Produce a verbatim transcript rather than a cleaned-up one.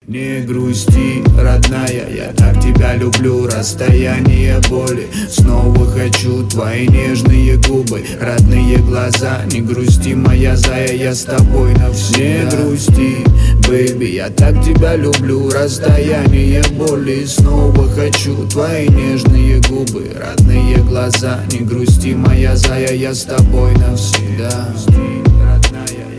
Не грусти, родная, я так тебя люблю. Расстояние боли, снова хочу твои нежные губы, родные глаза. Не грусти, моя зая, я с тобой навсегда. Не грусти, бэйби, я так тебя люблю. Расстояние боли, снова хочу твои нежные губы, родные глаза. Не грусти, моя зая, я с тобой навсегда. Не грусти, родная.